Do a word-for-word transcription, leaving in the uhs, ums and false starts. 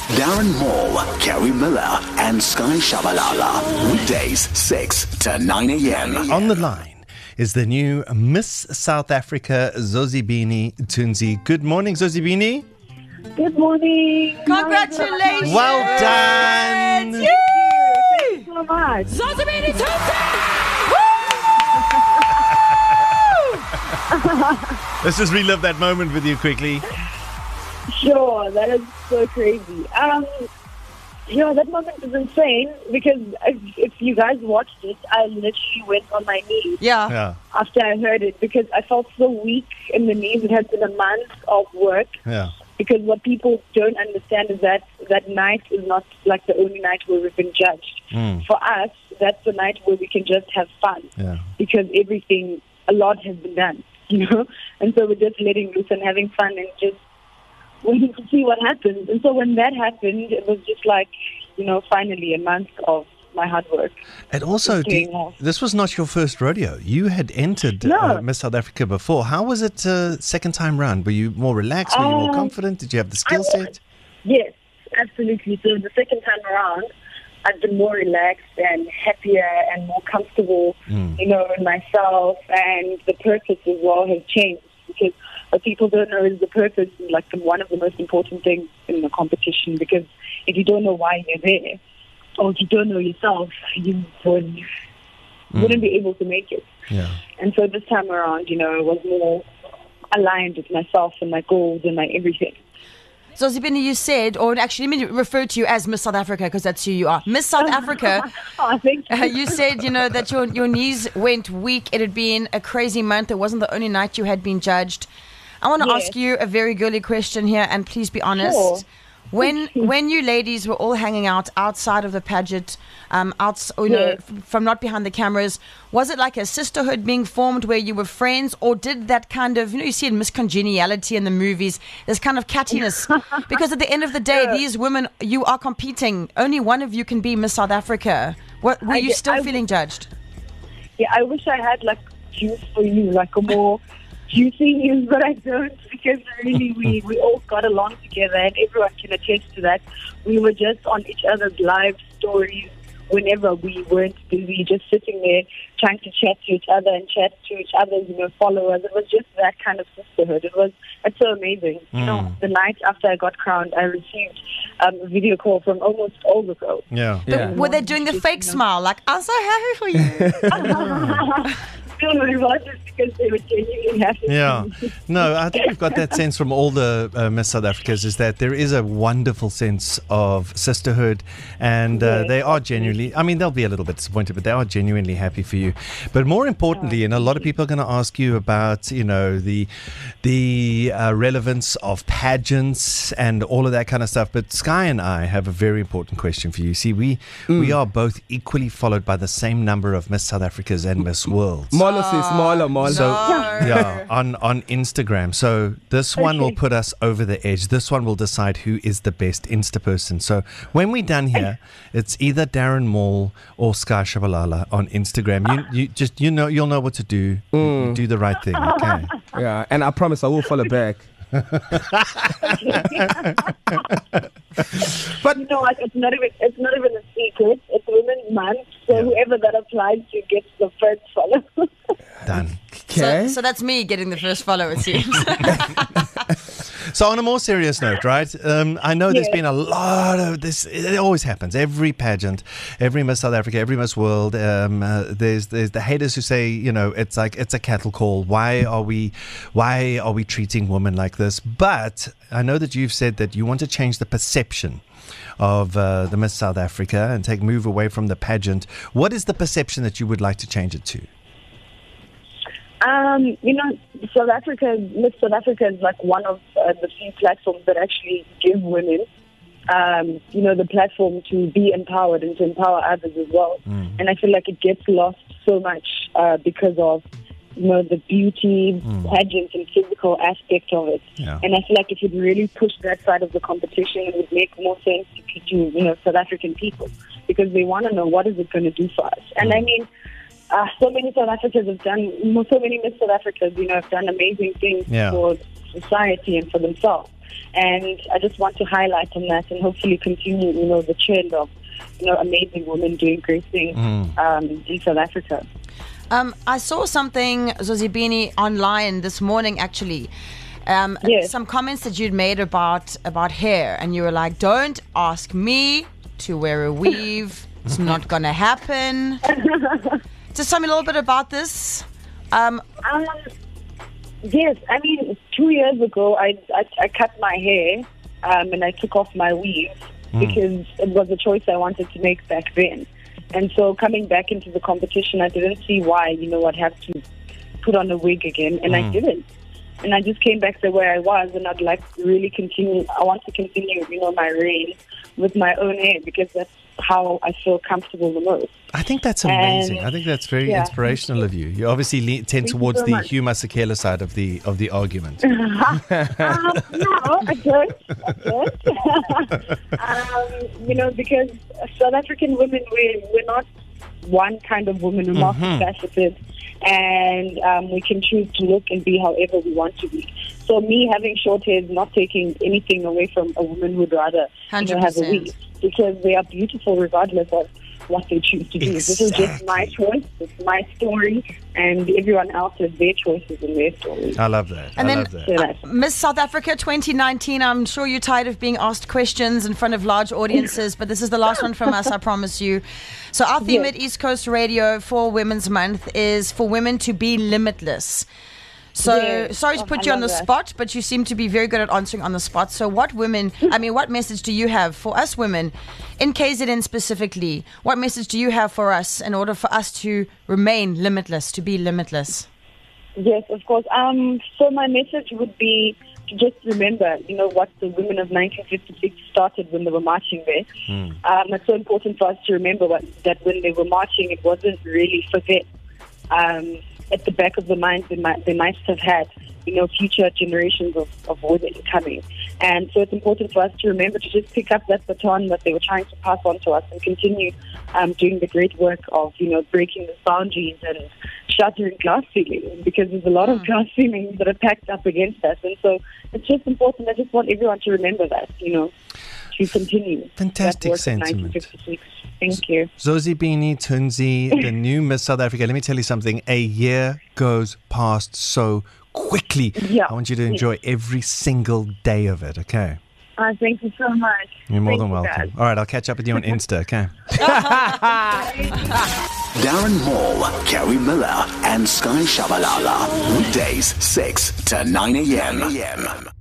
Darren Moore, Carrie Miller, and Sky Shabalala. Weekdays, six to nine a.m. On the line is the new Miss South Africa, Zozibini Tunzi. Good morning, Zozibini. Good morning. Congratulations. Well done. Yay! Thank you so much. Zozibini Tunzi! Let's just relive that moment with you quickly. Sure, that is so crazy. Um, you know, that moment is insane because if, if you guys watched it, I literally went on my knees Yeah. Yeah, after I heard it because I felt so weak in the knees. It had been a month of work. yeah. Because what people don't understand is that that night is not like the only night where we've been judged. Mm. For us, that's the night where we can just have fun. Yeah. Because everything, a lot has been done, you know? And so we're just letting loose and having fun and just waiting to see what happens. And so when that happened, it was just like, you know, finally a month of my hard work. And also, It's do paying you- off. this was not your first rodeo. You had entered No. uh, Miss South Africa before. How was it uh, second time round? Were you more relaxed? Were you more Um, confident? Did you have the skill I- set? Yes, absolutely. So the second time around, I've been more relaxed and happier and more comfortable, Mm. you know, in myself. And the purpose as well has changed because what people don't know is the purpose is like the, one of the most important things in the competition. Because if you don't know why you're there, or if you don't know yourself, you would, Mm. wouldn't be able to make it. Yeah. And so this time around, you know, I was more aligned with myself and my goals and my everything. Zozibini, you said, or actually let me refer to you as Miss South Africa because that's who you are. Miss South Africa, Oh, thank you. uh, you said, you know, that your, your knees went weak. It had been a crazy month. It wasn't the only night you had been judged. I want to Yes. ask you a very girly question here, and please be honest. Sure. When when you ladies were all hanging out outside of the pageant, um, out, you know, Yes. f- from not behind the cameras, was it like a sisterhood being formed where you were friends, or did that kind of, you know, you see in Miss Congeniality in the movies, this kind of cattiness? Because at the end of the day, these women, you are competing. Only one of you can be Miss South Africa. What, were I you get- still I- feeling judged? Yeah, I wish I had like juice for you, like a more juicy news, but I don't because really we, we all got along together and everyone can attest to that. We were just on each other's live stories whenever we weren't busy, just sitting there trying to chat to each other and chat to each other's, you know, followers. It was just that kind of sisterhood. It was, it's so amazing. You know, the night after I got crowned, I received um, a video call from almost all the girls. Yeah. Yeah. Were they doing the Just, fake you know. smile, like, I'm so happy for you? Still nervous because they were genuinely happy. Yeah. No, I think we've got that sense from all the uh, Miss South Africas is that there is a wonderful sense of sisterhood and uh, Yes, they are genuinely, I mean, they'll be a little bit disappointed, but they are genuinely happy for you. But more importantly, and a lot of people are going to ask you about, you know, the the uh, relevance of pageants and all of that kind of stuff. But Sky and I have a very important question for you. See, we, we are both equally followed by the same number of Miss South Africas and Miss Worlds. Smaller, sis, smaller, smaller. So No. yeah, on on Instagram. So this one will put us over the edge. This one will decide who is the best Insta person. So when we're done here, it's either Darren Mall or Sky Shabalala on Instagram. You you just you know you'll know what to do. You do the right thing. Okay. Yeah, and I promise I will follow back. But you know what? It's not even it's not even a secret. It's Women's Month, so Yeah. whoever that applies to gets the first follow. Done. Okay. So, so that's me getting the first follow, it seems. So on a more serious note, right? Um, I know there's Yes. been a lot of this. It always happens. Every pageant, every Miss South Africa, every Miss World. Um, uh, there's there's the haters who say, you know, it's like it's a cattle call. Why are we, why are we treating women like this? But I know that you've said that you want to change the perception of uh, the Miss South Africa and take move away from the pageant. What is the perception that you would like to change it to? Um, you know, South Africa, Miss South Africa is like one of uh, the few platforms that actually give women, um, you know, the platform to be empowered and to empower others as well. Mm. And I feel like it gets lost so much uh, because of, you know, the beauty, Mm. pageant, and physical aspect of it. Yeah. And I feel like if it really pushed that side of the competition, it would make more sense to, to you know, South African people because they want to know what is it going to do for us. And I mean, uh, so many South Africans have done, so many Miss South Africans, you know, have done amazing things Yeah. for society and for themselves. And I just want to highlight on that and hopefully continue, you know, the trend of, you know, amazing women doing great things Mm. um, in South Africa. Um, I saw something, Zozibini, online this morning, actually. Um, Yes. Some comments that you'd made about about hair, and you were like, "Don't ask me to wear a weave. It's not gonna happen." Just tell me a little bit about this. Um, Um, yes, I mean, two years ago, I, I, I cut my hair um, and I took off my weave because it was a choice I wanted to make back then. And so coming back into the competition, I didn't see why, you know, I'd have to put on a wig again, and I didn't. And I just came back to where I was, and I'd like to really continue. I want to continue, you know, my reign with my own hair because that's how I feel comfortable the most. I think that's amazing. And- I think that's very yeah. inspirational of you. You obviously le- tend Thank you towards so the much. Hugh Masekela side of the of the argument. um, no, I don't. I don't. um, you know, because South African women, we're, we're not one kind of woman. We're multifaceted. And um, we can choose to look and be however we want to be. So me having short hair is not taking anything away from a woman who'd rather you know, have a weave. Because they are beautiful regardless of what they choose to do. This is just my choice. It's my story. And everyone else has their choices and their stories. I love that. And I then- love that. So that's- Miss South Africa twenty nineteen, I'm sure you're tired of being asked questions in front of large audiences, but this is the last one from us, I promise you. So our theme Yes. at East Coast Radio for Women's Month is for women to be limitless. So Yes. sorry to Oh, put I you on the love that. spot, but you seem to be very good at answering on the spot. So what women, I mean, what message do you have for us women in K Z N specifically? What message do you have for us in order for us to remain limitless, to be limitless? Yes, of course. Um, so my message would be to just remember, you know, what the women of nineteen fifty-six started when they were marching there. Um, it's so important for us to remember what, that when they were marching, it wasn't really for them. Um, at the back of the mind, they might, they might have had, you know, future generations of, of women coming. And so it's important for us to remember to just pick up that baton that they were trying to pass on to us and continue um, doing the great work of, you know, breaking the boundaries and shattering glass ceilings, because there's a lot of glass ceilings that are packed up against us. And so it's just important. I just want everyone to remember that, you know, to continue. Fantastic that work of sentiment. nineteen fifty-six. Thank you. Zozibini Tunzi, the new Miss South Africa. Let me tell you something. A year goes past so quickly. Yeah. I want you to enjoy every single day of it, okay? Uh, thank you so much. You're more Thank than you, welcome. guys. All right, I'll catch up with you on Insta, okay? Darren Moore, Kerry Miller, and Sky Shabalala. Weekdays, six to nine a.m.